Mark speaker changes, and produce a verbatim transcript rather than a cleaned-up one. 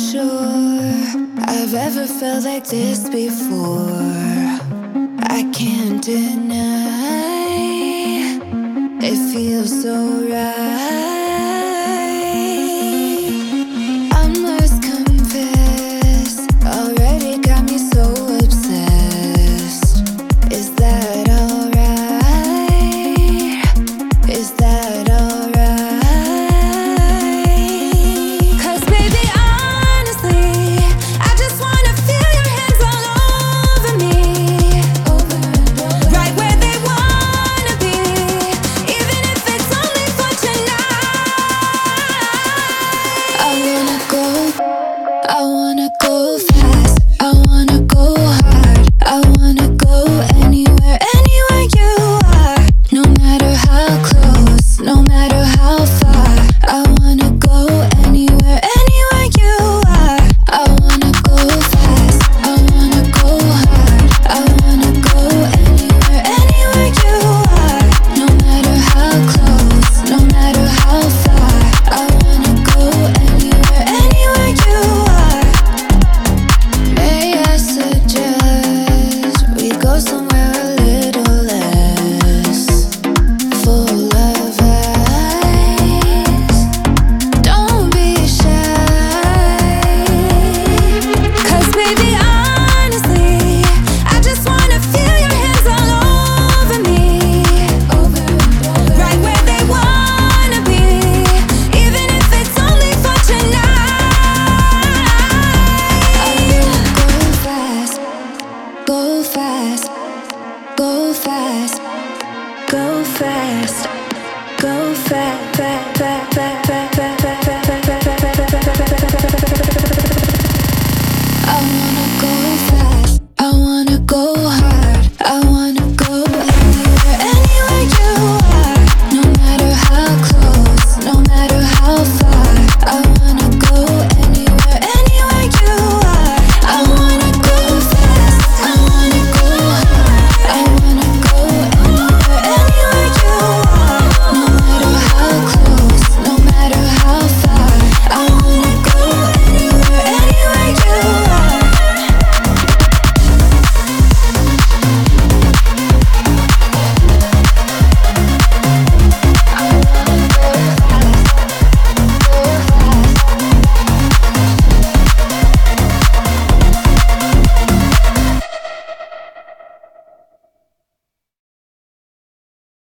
Speaker 1: sure I've ever felt like this before. I can't deny it feels so right. I must confess, already got me so obsessed. Is that alright? Is that alright? 'Cause baby, honestly, I just wanna feel your hands all over me, right where they wanna be, even if it's only for tonight. I wanna go, I wanna go fast, I wanna go hard, I wanna go anywhere, anywhere you are. No matter how close, no matter how far, I wanna go anywhere, anywhere you are. I wanna go fast, I wanna go hard, I wanna go anywhere, anywhere you are. No matter how close, no matter how far, I wanna go anywhere, anywhere you are. May I suggest we go somewhere a little less full of ice? Don't be shy, 'cause baby, honestly, I just wanna feel your hands all over me, right where they wanna be, even if it's only for tonight. I wanna go fast, go fast, go fast, go fast, go fast, fast.